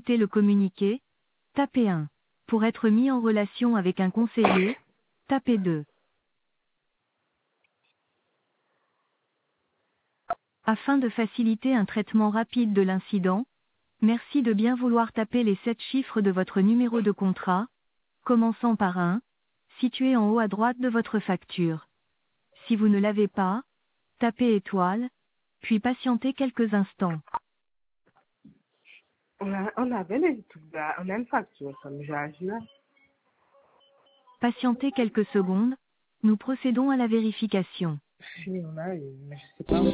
écouter le communiqué, tapez 1. Pour être mis en relation avec un conseiller, tapez 2. Afin de faciliter un traitement rapide de l'incident, merci de bien vouloir taper les 7 chiffres de votre numéro de contrat, commençant par 1, situé en haut à droite de votre facture. Si vous ne l'avez pas, tapez étoile, puis patientez quelques instants. On avait les trucs là, on a une facture comme j'ai là. Patientez quelques secondes, nous procédons à la vérification. Si, on a une, mais je sais pas où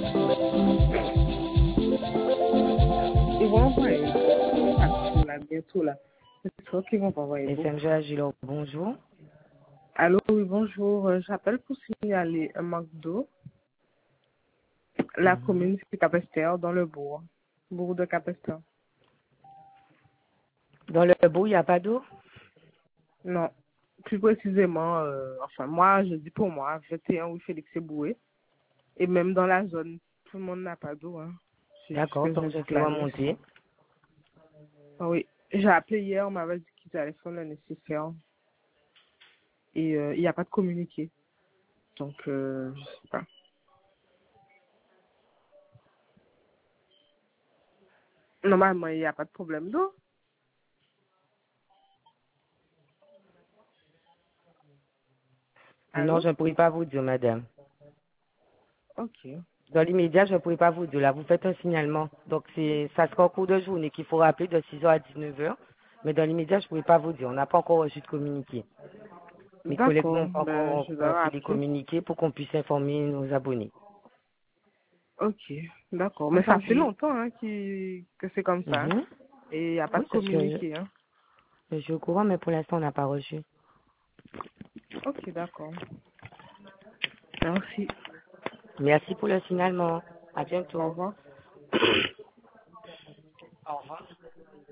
ils vont envoyer une facture là, bientôt là. C'est toi qui vont envoyer beaucoup. SMG Agilor, bonjour. Allô, oui, bonjour. J'appelle pour signaler un manque d'eau. La commune c'est Capesterre dans le bourg de Capesterre. Dans le bout, il n'y a pas d'eau? Non, plus précisément, enfin moi, je dis pour moi, 21 rue Félix Eboué. Et même dans la zone, tout le monde n'a pas d'eau. Hein. C'est juste D'accord, que donc je je dis que peux la nuit. remonter. Ah oui, j'ai appelé hier, on m'avait dit qu'ils allaient faire le nécessaire. Et il n'y a pas de communiqué. Donc, je sais pas. Normalement, il n'y a pas de problème d'eau. Non, Allô? je ne pourrais pas vous dire, madame. Ok. Dans l'immédiat, je ne pourrais pas vous dire. Là, vous faites un signalement. Donc, ça sera au cours de journée qu'il faut rappeler de 6h à 19h. Mais dans l'immédiat, je ne pourrais pas vous dire. On n'a pas encore reçu de communiqué. Mes collègues D'accord, n'ont pas ben, encore je dois fait les rappeler. communiqués pour qu'on puisse informer nos abonnés. Ok, d'accord. Mais ça fait Entendu. longtemps hein, que c'est comme ça. Hein. Mhm. Et il n'y a pas Oui, de parce que communiqué. Hein. je suis au courant, mais pour l'instant, on n'a pas reçu. Ok, d'accord. Merci. Merci pour le signalement. À Au bientôt. revoir. Au revoir.